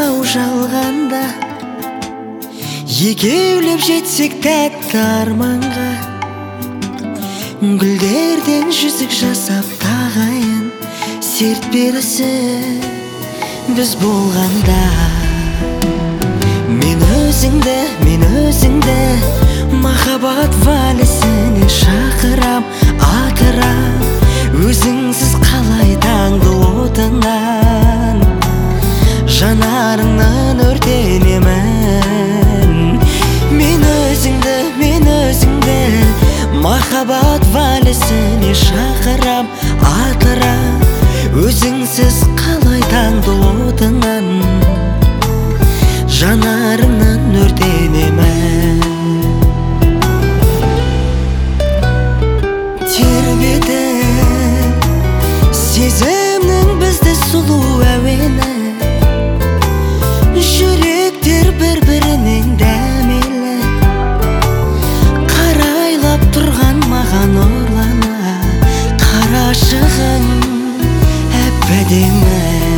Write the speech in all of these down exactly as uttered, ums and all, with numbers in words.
ау жалғанда, екеулеп жетсек тәтті арманға. Гүлдерден жүзік жасап тағайын, серт берісі біз болғанда. Мен өзіңді, мен өзіңді махаббат вальсіне шақырам, атырам. Өзіңсіз қалай таңды отынан, жанарыңнан өртенемін. Мен өзіңді, мен өзіңді махаббат вальсіне шақырам, атырам. Өзіңсіз қалай таңды отынан, жанарыңнан өртенемін. Тербетіп сезімнің бізді сұлу әуені, жүректер бір-бірінен дәмелі, қарайлап тұрған маған ұрлана, қарашығың әп-әдемі.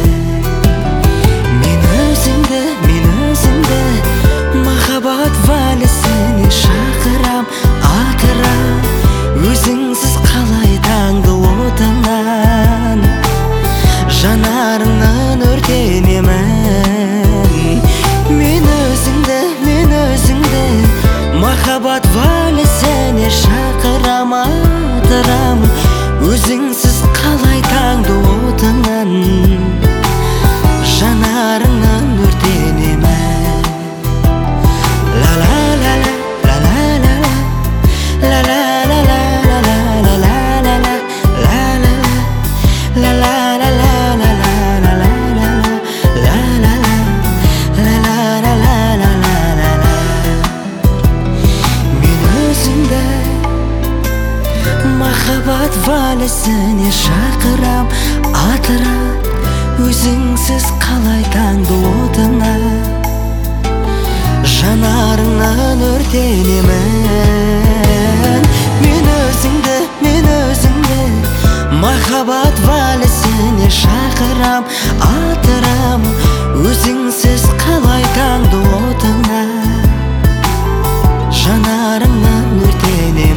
Мен өзіңді, мен өзіңді махаббат вальсіне шақырам, атырам. Өзіңсіз қалай таңды отынан, жанарыңнан өртенемін. Мен өзіңді, мен өзіңді махаббат вальсіне шақырам, атырам. Өзіңсіз қалай таңды отынан, жанарыңнан өртенемін. Ла-ла-ла-ла, ла-ла-ла-ла, ла-ла-ла-ла, махаббат вальсіне шақырам, атырам. Өзіңсіз қалай таңды отына, жанарыңнан өртенемін. Мен өзіңді, мен өзіңді махаббат вальсіне шақырам, атырам. Өзіңсіз қалай таңды отына, жанарыңнан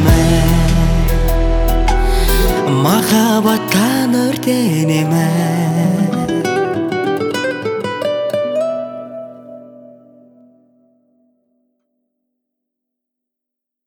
өртенемін. Махаббаттан өртенемін.